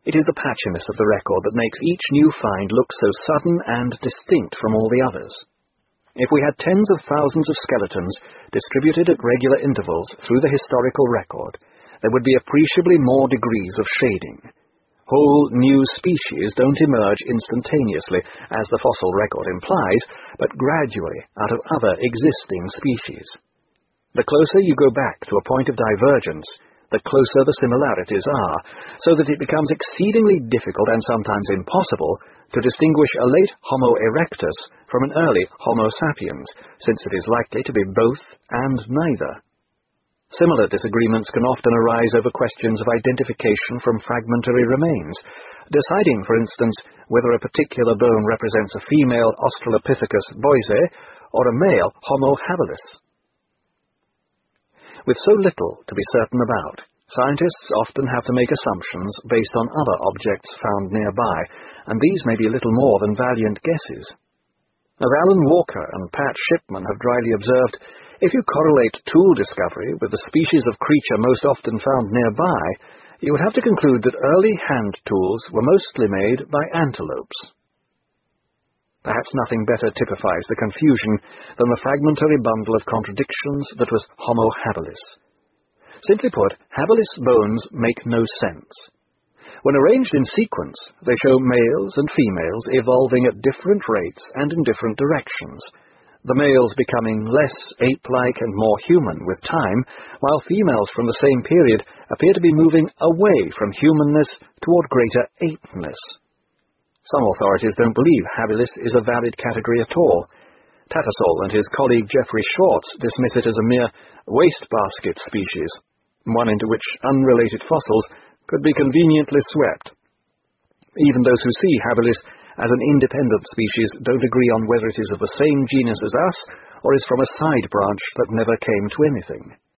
It is the patchiness of the record that makes each new find look so sudden and distinct from all the others. If we had tens of thousands of skeletons distributed at regular intervals through the historical record, there would be appreciably more degrees of shading. Whole new species don't emerge instantaneously, as the fossil record implies, but gradually out of other existing species. The closer you go back to a point of divergence, the closer the similarities are, so that it becomes exceedingly difficult and sometimes impossible to distinguish a late Homo erectus from an early Homo sapiens, since it is likely to be both and neither. Similar disagreements can often arise over questions of identification from fragmentary remains, deciding, for instance, whether a particular bone represents a female Australopithecus boise or a male Homo habilis. With so little to be certain about, scientists often have to make assumptions based on other objects found nearby, and these may be little more than valiant guesses. As Alan Walker and Pat Shipman have dryly observed, if you correlate tool discovery with the species of creature most often found nearby, you would have to conclude that early hand tools were mostly made by antelopes. Perhaps nothing better typifies the confusion than the fragmentary bundle of contradictions that was Homo habilis. Simply put, habilis bones make no sense. When arranged in sequence, they show males and females evolving at different rates and in different directions, the males becoming less ape-like and more human with time, while females from the same period appear to be moving away from humanness toward greater apeness. Some authorities don't believe habilis is a valid category at all. Tattersall and his colleague Geoffrey Schwartz dismiss it as a mere wastebasket species, one into which unrelated fossils could be conveniently swept. Even those who see habilis as an independent species don't agree on whether it is of the same genus as us or is from a side branch that never came to anything.